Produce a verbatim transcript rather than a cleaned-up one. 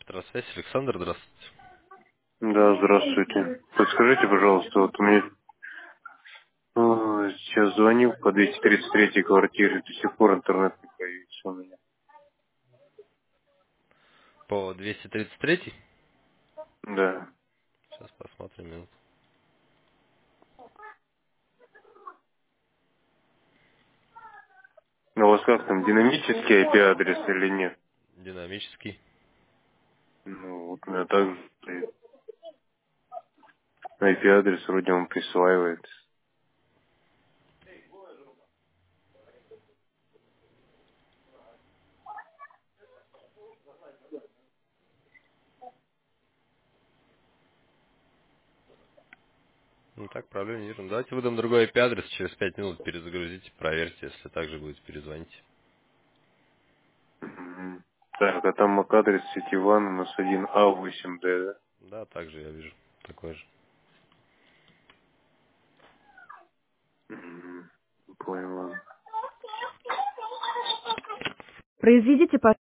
Петросвязь, Александр, здравствуйте. Да, здравствуйте. Подскажите, пожалуйста, вот мне э, сейчас звонил по двести тридцать третьей квартире, до сих пор интернет не появится у меня. По двести тридцать третьей? Да. Сейчас посмотрим минуту. Но у вас как там, динамический ай пи-адрес или нет? Динамический. Ну, вот у меня так стоит. ай пи-адрес вроде он присваивает. Ну так, проблем не вижу. Давайте выдам другой ай пи-адрес, через пять минут перезагрузите, проверьте, если так же будет, перезвоните. Мгм. Так, а там мак-адрес сетеван у нас один а восемь дэ, да? Да, также я вижу. Такой же. Мгм. Понял, ладно. Произведите по